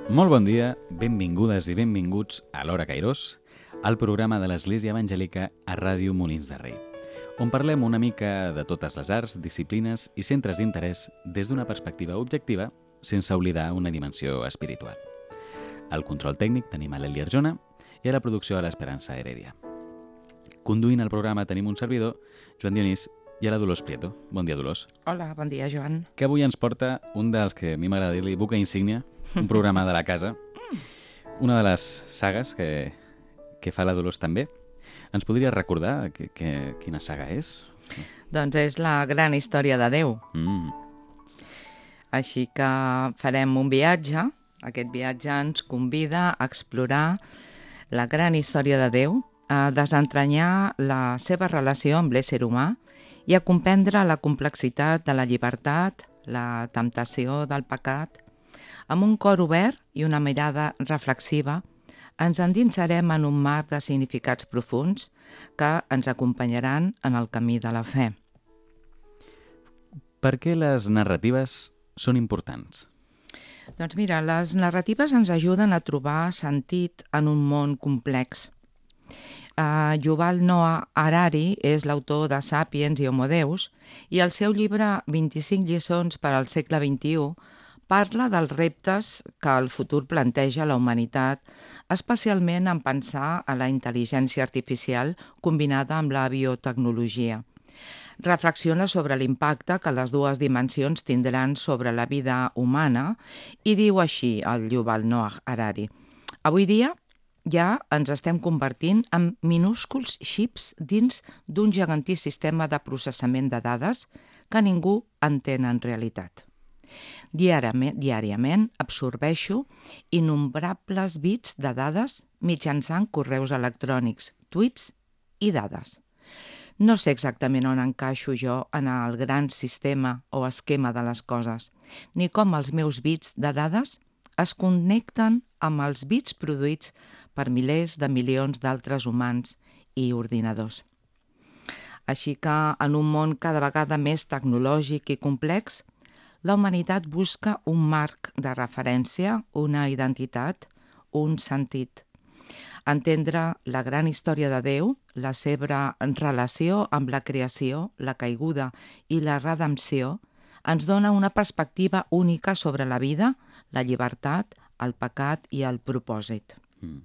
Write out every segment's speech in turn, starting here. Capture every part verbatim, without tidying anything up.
Molt bon dia, benvingudes i benvinguts a l'Hora Cairós, el programa de l'Església Evangèlica a Ràdio Molins de Rei, on parlem una mica de totes les arts, disciplines i centres d'interès des d'una perspectiva objectiva, sense oblidar una dimensió espiritual. Al control tècnic tenim a l'Eli Arjona i a la producció a l'Esperança Heredia. Conduint el programa tenim un servidor, Joan Dionís, i a la Dolors Prieto. Bon dia, Dolors. Hola, bon dia, Joan. Que avui ens porta un dels que a mi m'agrada dir-li buca insígnia, un programa de la casa, una de les sagues que, que fa la Dolors també. Ens podria recordar que, que, quina saga és? Doncs és la gran història de Déu. Mm. Així que farem un viatge. Aquest viatge ens convida a explorar la gran història de Déu, a desentranyar la seva relació amb l'ésser humà i a comprendre la complexitat de la llibertat, la temptació del pecat. Amb un cor obert i una mirada reflexiva, ens endinsarem en un mar de significats profunds que ens acompanyaran en el camí de la fe. Per què les narratives són importants? Doncs mira, les narratives ens ajuden a trobar sentit en un món complex. Uh, Yuval Noah Harari és l'autor de Sapiens i Homo Deus i el seu llibre vint-i-cinc lliçons per al segle vint-i-u parla dels reptes que el futur planteja a la humanitat, especialment en pensar a la intel·ligència artificial combinada amb la biotecnologia. Reflexiona sobre l'impacte que les dues dimensions tindran sobre la vida humana i diu així el Yuval Noah Harari: avui dia ja ens estem convertint en minúsculs xips dins d'un gegantí sistema de processament de dades que ningú entén en realitat. Diàriament, diàriament absorbeixo innombrables bits de dades mitjançant correus electrònics, tuits i dades. No sé exactament on encaixo jo en el gran sistema o esquema de les coses, ni com els meus bits de dades es connecten amb els bits produïts per milers de milions d'altres humans i ordinadors. Així que, en un món cada vegada més tecnològic i complex, la humanitat busca un marc de referència, una identitat, un sentit. Entendre la gran història de Déu, la seva relació amb la creació, la caiguda i la redempció, ens dona una perspectiva única sobre la vida, la llibertat, el pecat i el propòsit. Mm.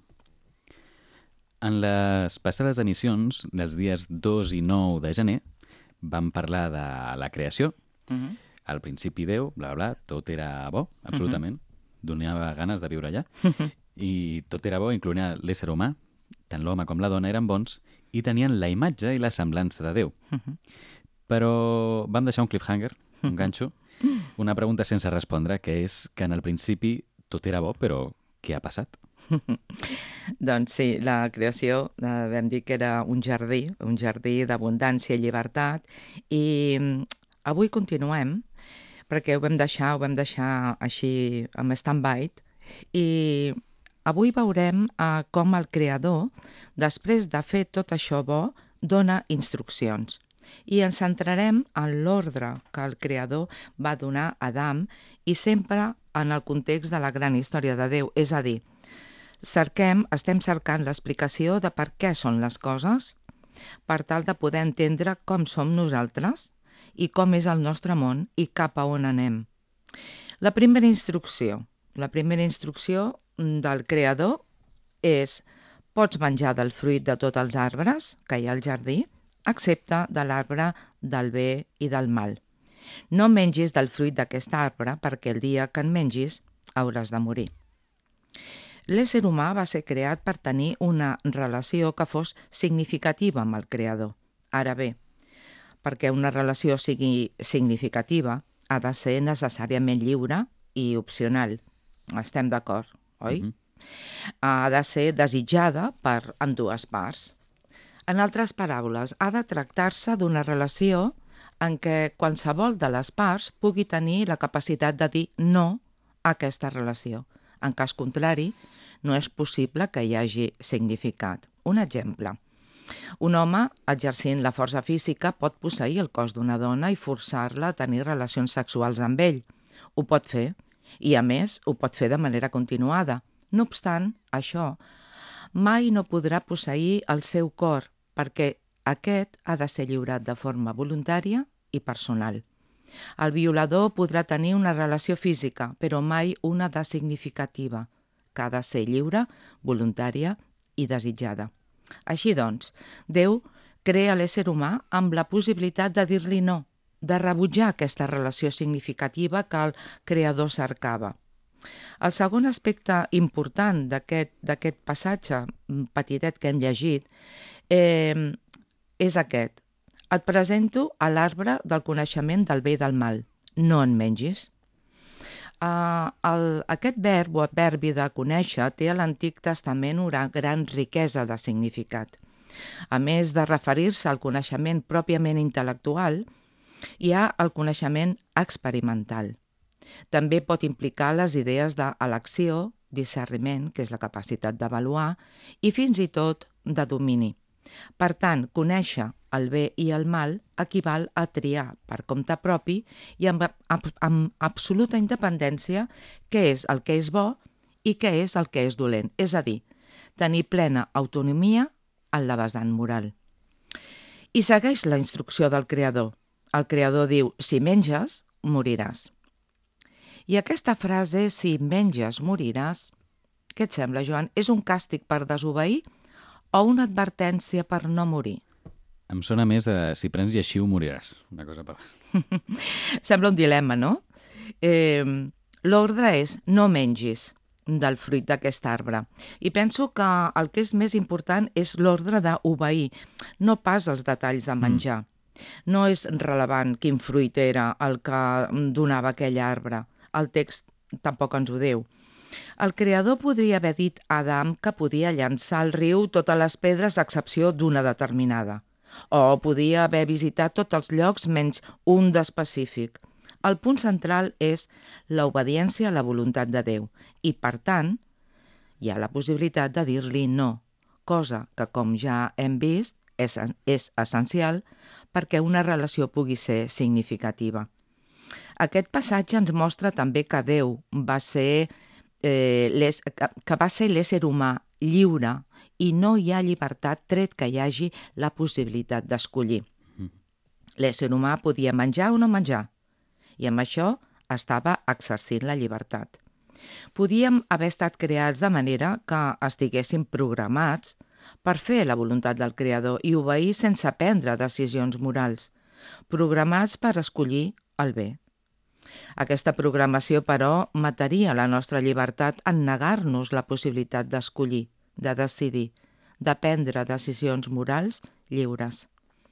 En les passades emissions dels dies dos i nou de gener vam parlar de la creació. Mm-hmm. Al principi Déu, bla, bla, tot era bo, absolutament. Mm-hmm. Donava ganes de viure allà. Mm-hmm. I tot era bo, incloent l'ésser humà, tant l'home com la dona eren bons i tenien la imatge i la semblança de Déu. Mm-hmm. Però vam deixar un cliffhanger, un ganxo, una pregunta sense respondre, que és que en el principi tot era bo, però què ha passat? Doncs sí, la creació, eh, vam dir que era un jardí, un jardí d'abundància i llibertat, i avui continuem, perquè ho vam deixar, ho vam deixar així amb stand-by, i avui veurem eh, com el creador, després de fer tot això bo, dona instruccions. I ens centrarem en l'ordre que el creador va donar a Adam i sempre en el context de la gran història de Déu, és a dir, cerquem, estem cercant l'explicació de per què són les coses, per tal de poder entendre com som nosaltres i com és el nostre món i cap a on anem. La primera instrucció, la primera instrucció del creador és: pots menjar del fruit de tots els arbres que hi ha al jardí, excepte de l'arbre del bé i del mal. No mengis del fruit d'aquest arbre perquè el dia que en mengis hauràs de morir. L'ésser humà va ser creat per tenir una relació que fos significativa amb el creador. Ara bé, perquè una relació sigui significativa ha de ser necessàriament lliure i opcional. Estem d'acord, oi? Mm-hmm. Ha de ser desitjada per ambdues parts. En altres paraules, ha de tractar-se d'una relació en què qualsevol de les parts pugui tenir la capacitat de dir no a aquesta relació. En cas contrari, no és possible que hi hagi significat. Un exemple. Un home, exercint la força física, pot posseir el cos d'una dona i forçar-la a tenir relacions sexuals amb ell. Ho pot fer, i, a més, ho pot fer de manera continuada. No obstant, això mai no podrà posseir el seu cor, perquè aquest ha de ser lliurat de forma voluntària i personal. El violador podrà tenir una relació física, però mai una de significativa, que ha de ser lliure, voluntària i desitjada. Així doncs, Déu crea l'ésser humà amb la possibilitat de dir-li no, de rebutjar aquesta relació significativa que el creador cercava. El segon aspecte important d'aquest passatge petitet que hem llegit eh, és aquest. Et presento a l'arbre del coneixement del bé i del mal. No en mengis. Uh, el, aquest verb o adverbi de conèixer té a l'Antic Testament una gran riquesa de significat. A més de referir-se al coneixement pròpiament intel·lectual, hi ha el coneixement experimental. També pot implicar les idees d'elecció, discerniment, que és la capacitat d'avaluar, i fins i tot de domini. Per tant, conèixer el bé i el mal equival a triar per compte propi i amb, amb, amb absoluta independència què és el que és bo i què és el que és dolent. És a dir, tenir plena autonomia en la vessant moral. I segueix la instrucció del Creador. El Creador diu, si menges, moriràs. I aquesta frase, si menges, moriràs, què et sembla, Joan? És un càstig per desobeir o una advertència per no morir? Em sona més de si prens lleixiu moriràs, una cosa per... Sembla un dilema, no? Eh, L'ordre és no mengis del fruit d'aquest arbre. I penso que el que és més important és l'ordre d'obeir, no pas els detalls de menjar. Mm. No és rellevant quin fruit era el que donava aquell arbre. El text tampoc ens ho diu. El Creador podria haver dit a Adam que podia llançar al riu totes les pedres a excepció d'una determinada. O podia haver visitat tots els llocs menys un d'específic. El punt central és l'obediència a la voluntat de Déu i, per tant, hi ha la possibilitat de dir-li no, cosa que, com ja hem vist, és, és essencial perquè una relació pugui ser significativa. Aquest passatge ens mostra també que Déu va ser, eh, les, que, que va ser l'ésser humà lliure i no hi ha llibertat tret que hi hagi la possibilitat d'escollir. Mm. L'ésser humà podia menjar o no menjar, i amb això estava exercint la llibertat. Podíem haver estat creats de manera que estiguéssim programats per fer la voluntat del Creador i obeir sense prendre decisions morals, programats per escollir el bé. Aquesta programació, però, mataria la nostra llibertat en negar-nos la possibilitat d'escollir, de decidir, de prendre decisions morals lliures.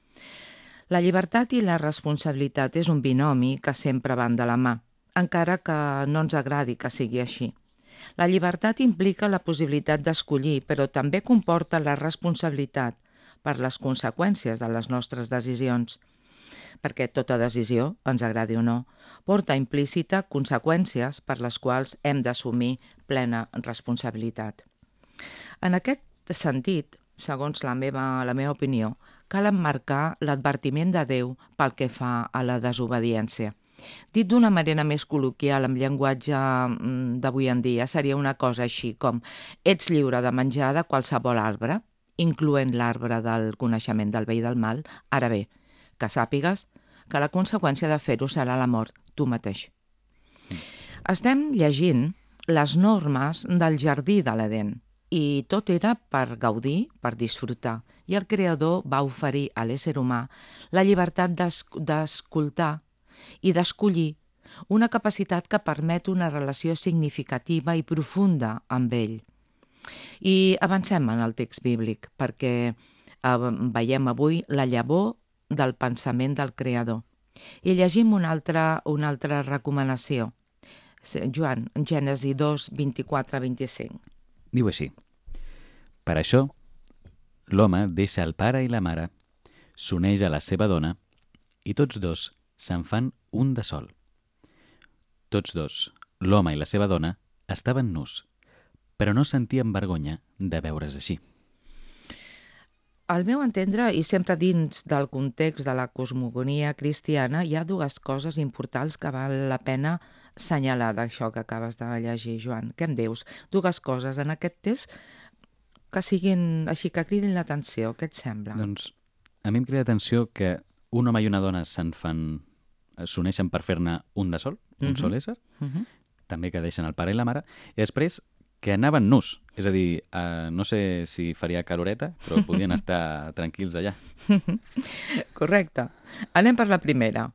La llibertat i la responsabilitat és un binomi que sempre van de la mà, encara que no ens agradi que sigui així. La llibertat implica la possibilitat d'escollir, però també comporta la responsabilitat per les conseqüències de les nostres decisions, perquè tota decisió, ens agradi o no, porta implícita conseqüències per les quals hem d'assumir plena responsabilitat. En aquest sentit, segons la meva, la meva opinió, cal emmarcar l'advertiment de Déu pel que fa a la desobediència. Dit d'una manera més col·loquial, amb llenguatge d'avui en dia, seria una cosa així com ets lliure de menjar de qualsevol arbre, incloent l'arbre del coneixement del bé i del mal. Ara bé, que sàpigues que la conseqüència de fer-ho serà la mort, tu mateix. Estem llegint les normes del jardí de l'Edèn, i tot era per gaudir, per disfrutar, i el Creador va oferir a l'ésser humà la llibertat d'escoltar i d'escollir una capacitat que permet una relació significativa i profunda amb ell. I avancem en el text bíblic, perquè eh, veiem avui la llavor del pensament del Creador. I llegim una altra, una altra recomanació. Joan, Gènesi dos, vint-i-quatre a vint-i-cinc. Diu així: per això, l'home deixa el pare i la mare, s'uneix a la seva dona i tots dos se'n fan un de sol. Tots dos, l'home i la seva dona, estaven nus, però no sentien vergonya de veure's així. Al meu entendre, i sempre dins del context de la cosmogonia cristiana, hi ha dues coses importants que val la pena assenyalar d'això que acabes de llegir, Joan. Què em dius? Dues coses en aquest text que siguin així, que cridin l'atenció. Què et sembla? Doncs a mi em crida atenció que un home i una dona se'n fan, s'uneixen per fer-ne un de sol, un Mhm. sol ésser, Mhm. també que deixen el pare i la mare, i després que anaven nus. És a dir, eh, no sé si faria caloreta, però podien estar tranquils allà. Correcte. Anem per la primera.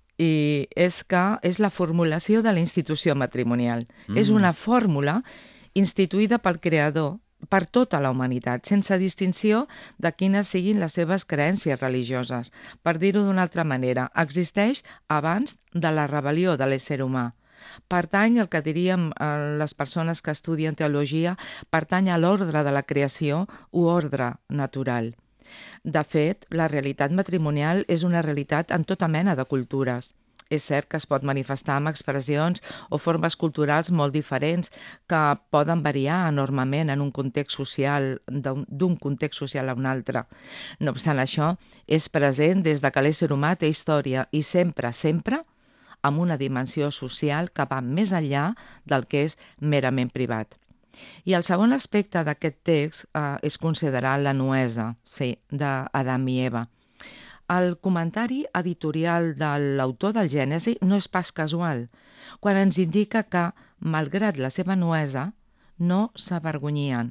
I és que és la formulació de la institució matrimonial. Mm. És una fórmula instituïda pel creador per tota la humanitat, sense distinció de quines siguin les seves creences religioses. Per dir-ho d'una altra manera, existeix abans de la rebel·lió de l'ésser humà. Pertany al que diríem eh, les persones que estudien teologia, pertany a l'ordre de la creació o ordre natural. De fet, la realitat matrimonial és una realitat en tota mena de cultures. És cert que es pot manifestar amb expressions o formes culturals molt diferents que poden variar enormement en un context social, d'un d'un context social a un altre. No obstant això, és present des de que l'ésser humà té història i sempre, sempre, amb una dimensió social que va més enllà del que és merament privat. I el segon aspecte d'aquest text eh, és considerar la nuesa, sí, d'Adam i Eva. El comentari editorial de l'autor del Gènesi no és pas casual, quan ens indica que, malgrat la seva nuesa, no s'avergonyien.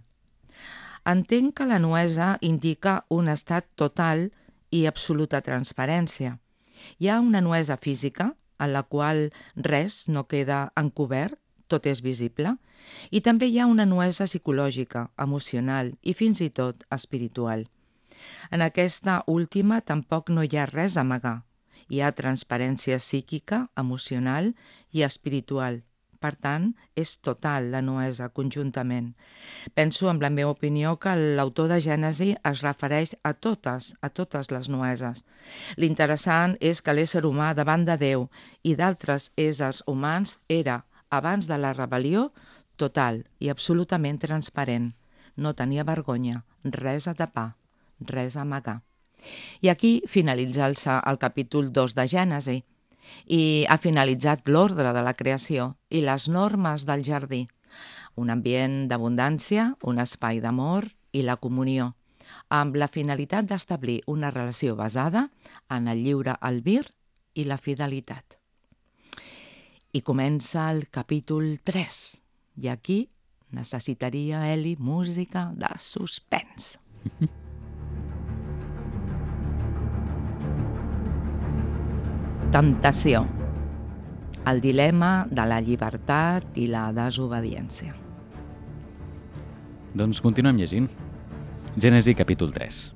Entenc que la nuesa indica un estat total i absoluta transparència. Hi ha una nuesa física, en la qual res no queda encobert, tot és visible, i també hi ha una nuesa psicològica, emocional i fins i tot espiritual. En aquesta última tampoc no hi ha res a amagar. Hi ha transparència psíquica, emocional i espiritual. Per tant, és total la nuesa conjuntament. Penso, amb la meva opinió, que l'autor de Gènesi es refereix a totes, a totes les nueses. L'interessant és que l'ésser humà davant de Déu i d'altres éssers humans era, abans de la rebel·lió, total i absolutament transparent. No tenia vergonya, res a tapar, res a amagar. I aquí finalitza el, el capítol dos de Gènesi i ha finalitzat l'ordre de la creació i les normes del jardí. Un ambient d'abundància, un espai d'amor i la comunió, amb la finalitat d'establir una relació basada en el lliure albir i la fidelitat. I comença el capítol tres. I aquí necessitaria, Eli, música de suspens. Temptació. El dilema de la llibertat i la desobediència. Doncs continuem llegint. Gènesi capítol tres.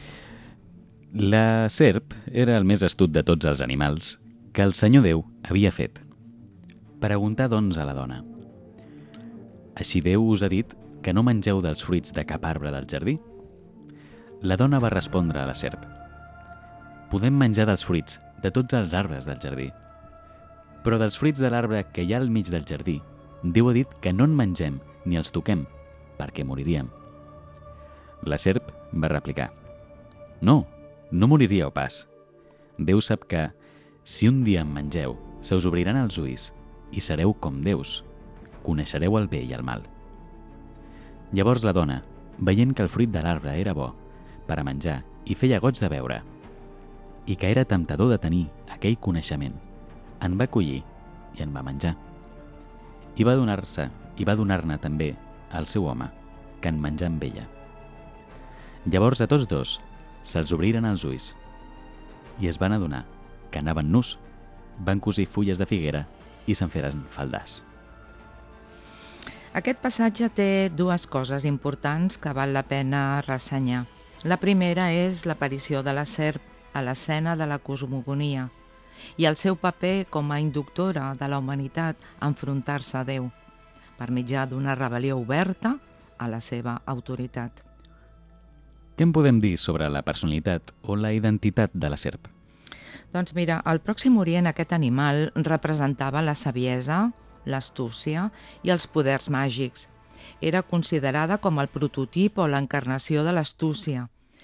La serp era el més astut de tots els animals que el Senyor Déu havia fet. Preguntà, doncs, a la dona: Així Déu us ha dit que no mengeu dels fruits de cap arbre del jardí? La dona va respondre a la serp: Podem menjar dels fruits de tots els arbres del jardí, però dels fruits de l'arbre que hi ha al mig del jardí, Déu ha dit que no en mengem ni els toquem, perquè moriríem. La serp va replicar: No, no moriríeu pas. Déu sap que, si un dia en mengeu, se us obriran els ulls i sereu com déus, coneixereu el bé i el mal. Llavors la dona, veient que el fruit de l'arbre era bo per a menjar i feia goig de veure, i que era temptador de tenir aquell coneixement, en va collir i en va menjar. I va donar-se, i va donar-ne també al seu home, que en menjà amb ella. Llavors a tots dos se'ls obriren els ulls i es van adonar que anaven nus, van cosir fulles de figuera i se'n feren faldars. Aquest passatge té dues coses importants que val la pena ressenyar. La primera és l'aparició de la serp a l'escena de la cosmogonia i el seu paper com a inductora de la humanitat a enfrontar-se a Déu, per mitjà d'una rebel·lió oberta a la seva autoritat. Què en podem dir sobre la personalitat o la identitat de la serp? Doncs mira, al Pròxim Orient aquest animal representava la saviesa, l'astúcia i els poders màgics. Era considerada com el prototip o l'encarnació de l'astúcia.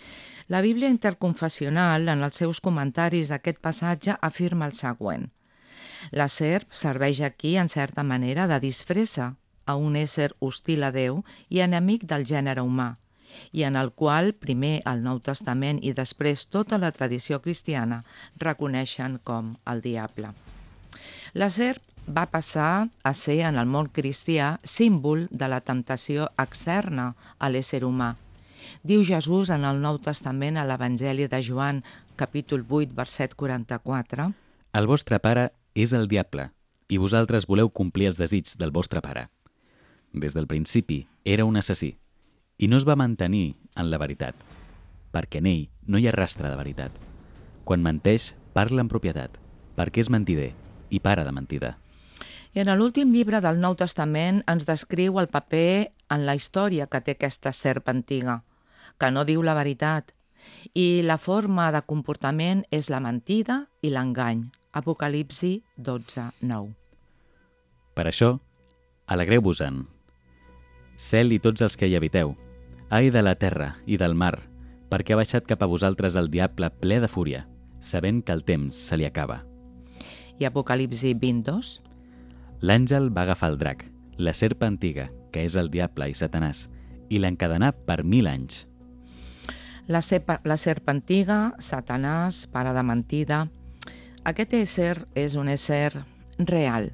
La Bíblia interconfessional, en els seus comentaris d'aquest passatge, afirma el següent. La serp serveix aquí, en certa manera, de disfressa a un ésser hostil a Déu i enemic del gènere humà, i en el qual primer el Nou Testament i després tota la tradició cristiana reconeixen com el diable. La serp va passar a ser en el món cristià símbol de la temptació externa a l'ésser humà. Diu Jesús en el Nou Testament a l'Evangeli de Joan, capítol vuit, verset quaranta-quatre. El vostre pare és el diable, i vosaltres voleu complir els desigs del vostre pare. Des del principi era un assassí, i no es va mantenir en la veritat, perquè en ell no hi ha rastre de veritat. Quan menteix, parla en propietat, perquè és mentider i pare de mentida. I en l'últim llibre del Nou Testament ens descriu el paper en la història que té aquesta serp antiga, que no diu la veritat, i la forma de comportament és la mentida i l'engany. Apocalipsi dotze, nou. Per això, alegreu-vos-en, cel i tots els que hi habiteu, ai de la terra i del mar, perquè ha baixat cap a vosaltres el diable ple de fúria, sabent que el temps se li acaba. I Apocalipsi vint, dos. L'àngel va agafar el drac, la serp antiga, que és el diable i Satanàs, i l'encadenà per mil anys. La, serp, la serp antiga, Satanàs, pare de mentida. Aquest ésser és un ésser real.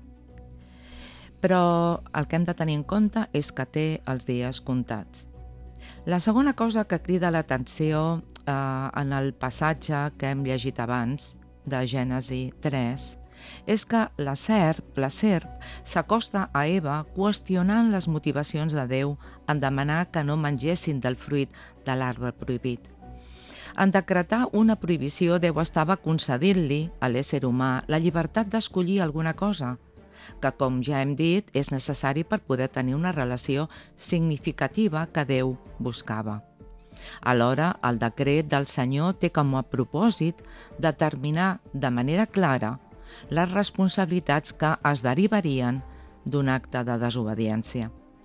Però el que hem de tenir en compte és que té els dies comptats. La segona cosa que crida l'atenció eh, en el passatge que hem llegit abans, de Gènesi tres, és que la serp, la serp s'acosta a Eva qüestionant les motivacions de Déu en demanar que no mengessin del fruit de l'arbre prohibit. En decretar una prohibició, Déu estava concedint-li a l'ésser humà la llibertat d'escollir alguna cosa, que, com ja hem dit, és necessari per poder tenir una relació significativa que Déu buscava. Alhora, el decret del Senyor té com a propòsit determinar de manera clara les responsabilitats que es derivarien d'un acte de desobediència.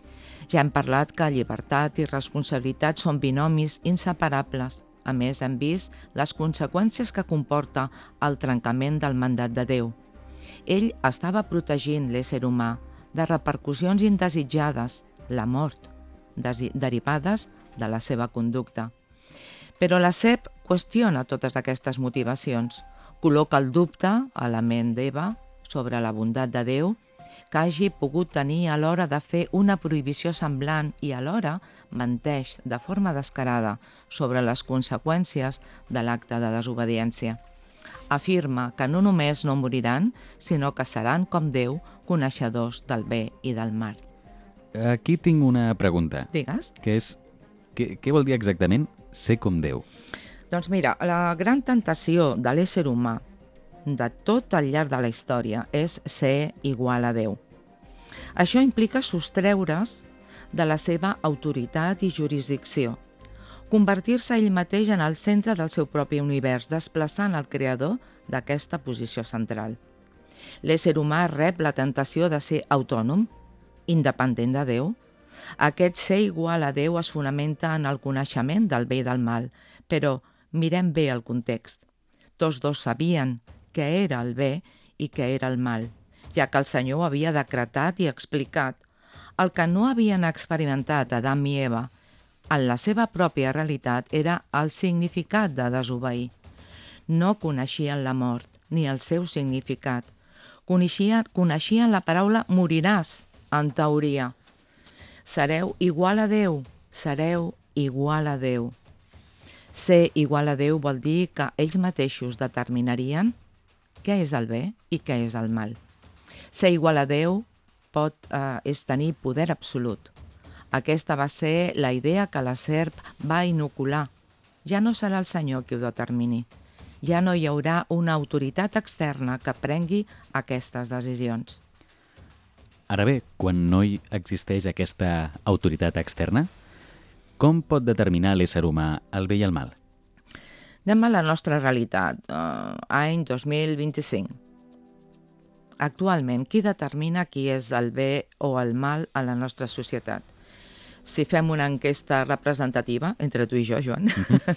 Ja hem parlat que llibertat i responsabilitat són binomis inseparables. A més, hem vist les conseqüències que comporta el trencament del mandat de Déu. Ell estava protegint l'ésser humà de repercussions indesitjades, la mort, derivades de la seva conducta. Però la serp qüestiona totes aquestes motivacions, col·loca el dubte a la ment d'Eva sobre la bondat de Déu, que hagi pogut tenir a l'hora de fer una prohibició semblant i alhora menteix de forma descarada sobre les conseqüències de l'acte de desobediència. Afirma que no només no moriran, sinó que seran com Déu, coneixedors del bé i del mal. Aquí tinc una pregunta. Digues. Que és, què, què vol dir exactament ser com Déu? Doncs mira, la gran tentació de l'ésser humà de tot al llarg de la història és ser igual a Déu. Això implica sostreure's de la seva autoritat i jurisdicció, convertir-se ell mateix en el centre del seu propi univers, desplaçant el creador d'aquesta posició central. L'ésser humà rep la tentació de ser autònom, independent de Déu. Aquest ser igual a Déu es fonamenta en el coneixement del bé i del mal, però mirem bé el context. Tots dos sabien què era el bé i què era el mal, ja que el Senyor havia decretat i explicat el que no havien experimentat Adam i Eva en la seva pròpia realitat era el significat de desobeir. No coneixien la mort ni el seu significat. Coneixien, coneixien la paraula moriràs, en teoria. Sereu igual a Déu, sereu igual a Déu. Ser igual a Déu vol dir que ells mateixos determinarien què és el bé i què és el mal. Ser igual a Déu pot, eh, és tenir poder absolut. Aquesta va ser la idea que la serp va inocular. Ja no serà el Senyor qui ho determini. Ja no hi haurà una autoritat externa que prengui aquestes decisions. Ara bé, quan no hi existeix aquesta autoritat externa, com pot determinar l'ésser humà el bé i el mal? Anem a la nostra realitat, eh, any dos mil vint-i-cinc. Actualment, qui determina qui és el bé o el mal a la nostra societat? si fem una enquesta representativa, entre tu i jo, Joan,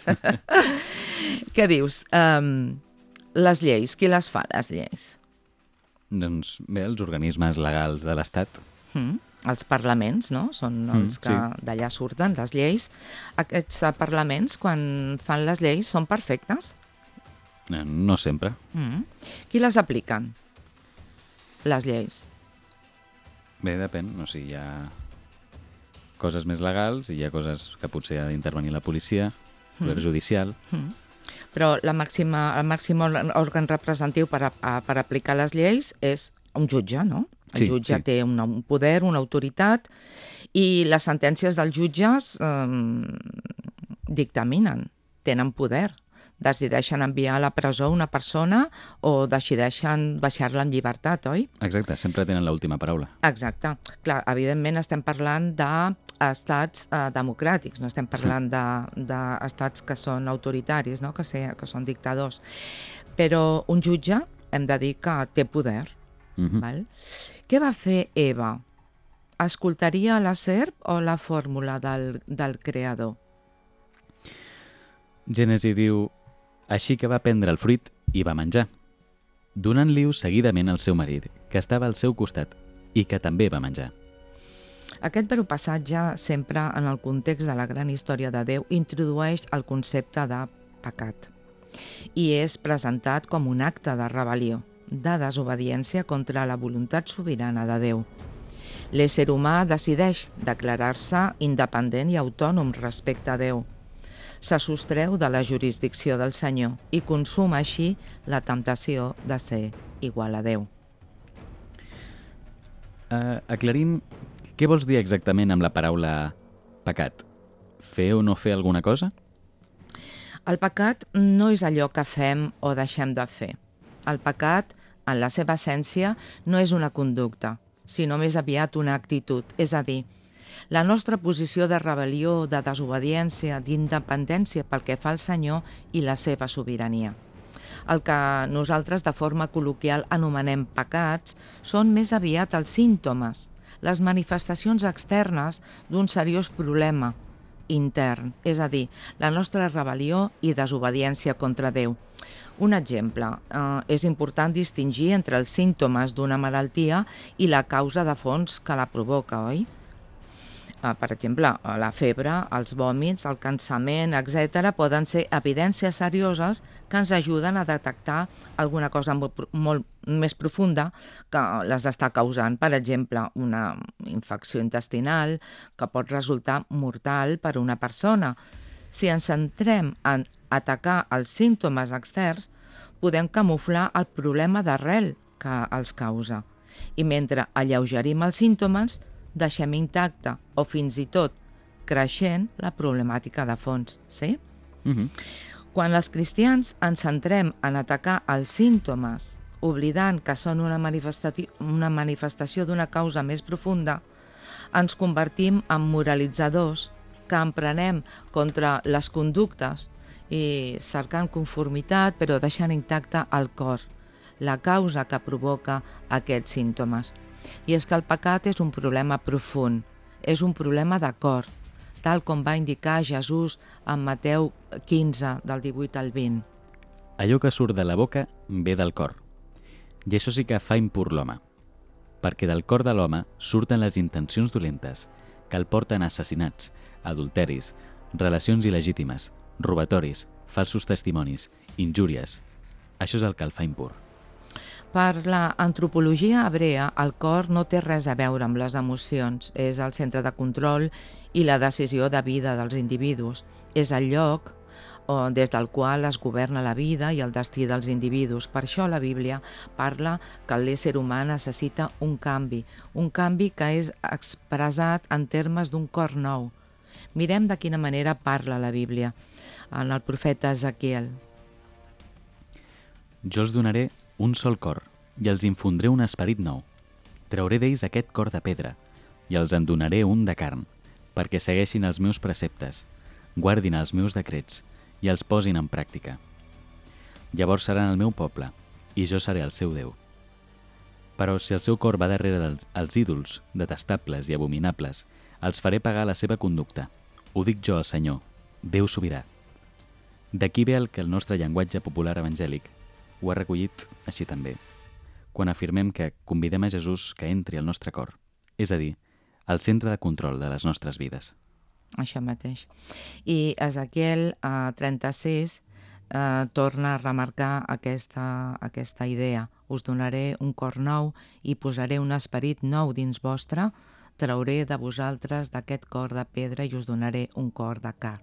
què dius? Um, les lleis, qui les fa, les lleis? Doncs bé, els organismes legals de l'Estat. Mm, els parlaments, no? Són els Mm, que sí. d'allà surten, les lleis. Aquests eh, parlaments, quan fan les lleis, són perfectes? Eh, No sempre. Mm. Qui les apliquen? Les lleis. Bé, depèn. O sigui, hi ha coses més legals i hi ha coses que potser ha d'intervenir la policia, el poder judicial. Mm. Però la màxima, el màxim òrgan òrgan representatiu per, a, a, per aplicar les lleis és un jutge, no? El Sí, jutge sí. té una, un poder, una autoritat, i les sentències dels jutges eh, dictaminen, tenen poder. Decideixen enviar a la presó una persona o decideixen baixar-la en llibertat, oi? Exacte, sempre tenen l'última paraula. Exacte. Clar, evidentment estem parlant d'estats eh, democràtics, no estem parlant d'estats de, de que són autoritaris, no? que, sé, que són dictadors. Però un jutge hem de dir que té poder. Mhm. Val? Què va fer Eva? Escoltaria la serp o la fórmula del, del creador? Gènesi diu: així que va prendre el fruit i va menjar, donant-li-ho seguidament al seu marit, que estava al seu costat, i que també va menjar. Aquest breu passatge, sempre en el context de la gran història de Déu, introdueix el concepte de pecat i és presentat com un acte de rebel·lió, de desobediència contra la voluntat sobirana de Déu. L'ésser humà decideix declarar-se independent i autònom respecte a Déu. Se sostreu de la jurisdicció del Senyor i consuma així la temptació de ser igual a Déu. Uh, aclarim, què vols dir exactament amb la paraula pecat? Fer o no fer alguna cosa? El pecat no és allò que fem o deixem de fer. El pecat, en la seva essència, no és una conducta, sinó més aviat una actitud, és a dir, la nostra posició de rebel·lió, de desobediència, d'independència pel que fa al Senyor i la seva sobirania. El que nosaltres de forma col·loquial anomenem pecats són més aviat els símptomes, les manifestacions externes d'un seriós problema intern, és a dir, la nostra rebel·lió i desobediència contra Déu. Un exemple, eh, és important distingir entre els símptomes d'una malaltia i la causa de fons que la provoca, oi? Eh, per exemple, la febre, els vòmits, el cansament, etcètera, poden ser evidències serioses que ens ajuden a detectar alguna cosa molt, molt més profunda que les està causant. Per exemple, una infecció intestinal que pot resultar mortal per a una persona. Si ens centrem en atacar els símptomes externs, podem camuflar el problema d'arrel que els causa. I mentre alleugerim els símptomes, deixem intacta o fins i tot creixent la problemàtica de fons, sí? Mhm. Quan els cristians ens centrem en atacar els símptomes, oblidant que són una manifestació, una manifestació d'una causa més profunda, ens convertim en moralitzadors que emprenem contra les conductes i cercant conformitat però deixant intacte el cor, la causa que provoca aquests símptomes. I és que el pecat és un problema profund, és un problema de cor, tal com va indicar Jesús en Mateu quinze, del divuit al vint. Allò que surt de la boca ve del cor, i això sí que fa impur l'home, perquè del cor de l'home surten les intencions dolentes, que el porten a assassinats, adulteris, relacions il·legítimes, robatoris, falsos testimonis, injúries. Això és el que el fa impur. Per la antropologia hebrea, el cor no té res a veure amb les emocions, és el centre de control i la decisió de vida dels individus. És el lloc des del qual es governa la vida i el destí dels individus. Per això la Bíblia parla que l'ésser humà necessita un canvi, un canvi que és expressat en termes d'un cor nou. Mirem de quina manera parla la Bíblia en el profeta Ezequiel. Jo els donaré un sol cor, i els infondré un esperit nou. Trauré d'ells aquest cor de pedra, i els en donaré un de carn, perquè segueixin els meus preceptes, guardin els meus decrets, i els posin en pràctica. Llavors seran el meu poble, i jo seré el seu Déu. Però si el seu cor va darrere dels els ídols detestables i abominables, Els faré pagar la seva conducta. Ho dic jo, el Senyor, Déu sobirà. D'aquí ve el que el nostre llenguatge popular evangèlic ho ha recollit així també, quan afirmem que convidem a Jesús que entri al nostre cor, és a dir, al centre de control de les nostres vides. Això mateix. I Ezequiel eh, trenta-sis eh, torna a remarcar aquesta, aquesta idea. Us donaré un cor nou i posaré un esperit nou dins vostre, trauré de vosaltres d'aquest cor de pedra i us donaré un cor de carn.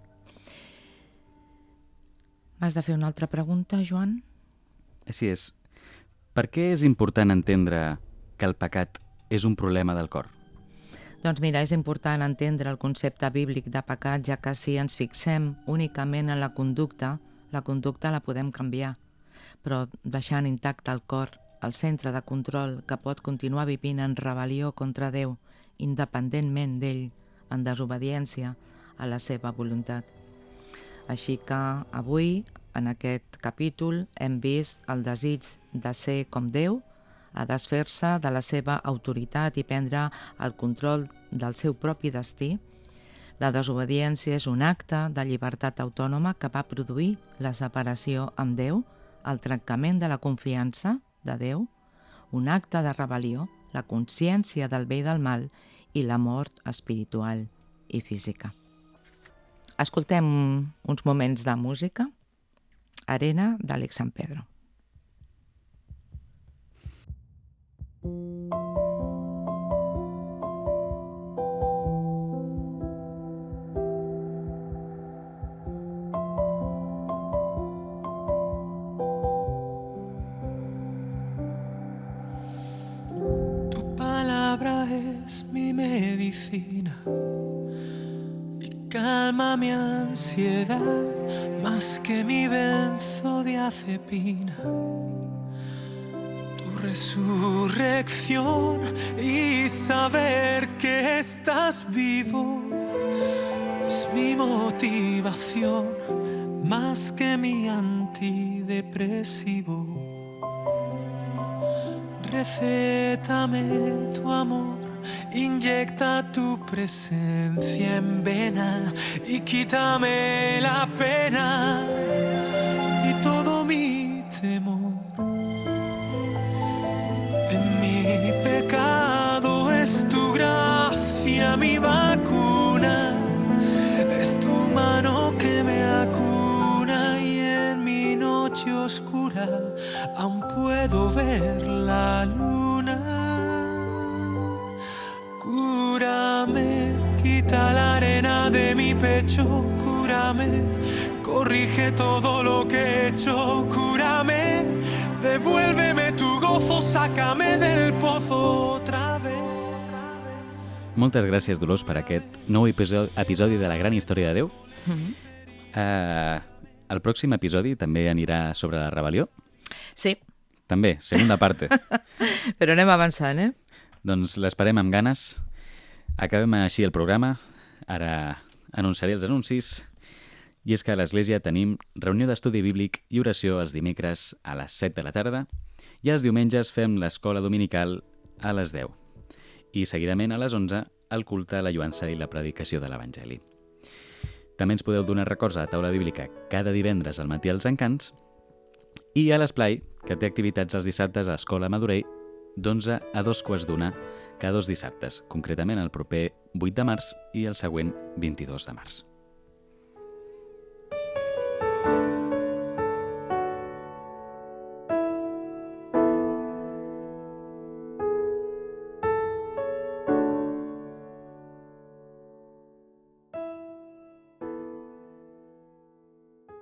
M'has de fer una altra pregunta, Joan? Així és. Per què és important entendre que el pecat és un problema del cor? Doncs mira, és important entendre el concepte bíblic de pecat, ja que si ens fixem únicament en la conducta, la conducta la podem canviar, però deixant intacte el cor, el centre de control que pot continuar vivint en rebel·lió contra Déu, independentment d'ell, en desobediència a la seva voluntat. Així que avui, en aquest capítol, hem vist el desig de ser com Déu, a desfer-se de la seva autoritat i prendre el control del seu propi destí. La desobediència és un acte de llibertat autònoma que va produir la separació amb Déu, el trencament de la confiança de Déu, un acte de rebel·lió, la consciència del bé i del mal i la mort espiritual i física. Escoltem uns moments de música. Arena, d'Àlex San Pedro. Tu palabra es mi medicina y calma mi ansiedad más que mi benzodiazepina. Resurrección y saber que estás vivo es mi motivación más que mi antidepresivo. Recétame tu amor, inyecta tu presencia en vena y quítame la pena y todo mi temor. Mi pecado es tu gracia, mi vacuna, es tu mano que me acuna y en mi noche oscura aún puedo ver la luna. Cúrame, quita la arena de mi pecho, cúrame, corrige todo lo que he hecho, cúrame, devuélveme tu gozo, sácame del pozo otra vez. Moltes gràcies, Dolors, per aquest nou episodi, episodi de la gran història de Déu. Mm-hmm. Uh, el pròxim episodi també anirà sobre la rebel·lió? Sí. També, segunda parte. Però anem avançant, eh? Doncs l'esperem amb ganes. Acabem així el programa. Ara anunciaré els anuncis. I és que a l'Església tenim reunió d'estudi bíblic i oració els dimecres a les set de la tarda i els diumenges fem l'escola dominical a les deu. I seguidament a les onze el culte, la lloança i la predicació de l'Evangeli. També ens podeu donar records a la taula bíblica cada divendres al matí als Encants i a l'Esplai, que té activitats els dissabtes a Escola Madurell d'onze a dos quarts d'una cada dos dissabtes, concretament el proper vuit de març i el següent vint-i-dos de març.